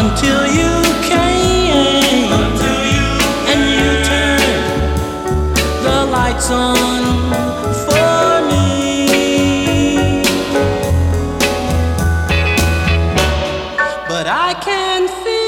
until you came, and you turned the lights on for me. But I can feel